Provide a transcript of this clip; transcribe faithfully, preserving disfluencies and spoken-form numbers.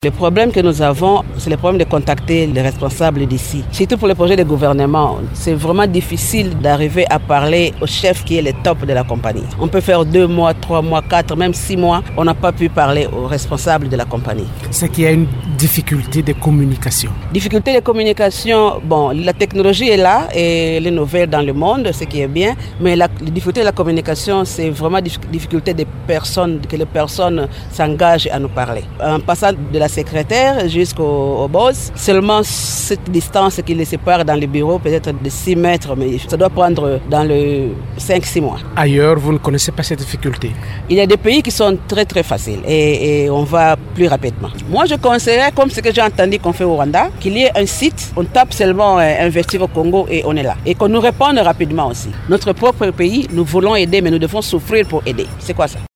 Le problème que nous avons, c'est le problème de contacter les responsables d'ici. Surtout pour les projets de gouvernement, c'est vraiment difficile d'arriver à parler au chef qui est le top de la compagnie. On peut faire deux mois, trois mois, quatre, même six mois, on n'a pas pu parler aux responsables de la compagnie. C'est qu'il y a une difficulté de communication. Difficulté de communication, bon, la technologie est là et les nouvelles dans le monde, ce qui est bien, mais la, la difficulté de la communication, c'est vraiment la difficulté des personnes, que les personnes s'engagent à nous parler. En passant de la secrétaire jusqu'au au boss, seulement cette distance qui les sépare dans le bureau, peut-être de six mètres, mais ça doit prendre dans le cinq six mois. Ailleurs, vous ne connaissez pas cette difficulté? Il y a des pays qui sont très très faciles et, et on va plus rapidement. Moi, je conseillerais, comme ce que j'ai entendu qu'on fait au Rwanda, qu'il y ait un site, on tape seulement euh, investir au Congo et on est là. Et qu'on nous réponde rapidement aussi. Notre propre pays, nous voulons aider, mais nous devons souffrir pour aider. C'est quoi ça?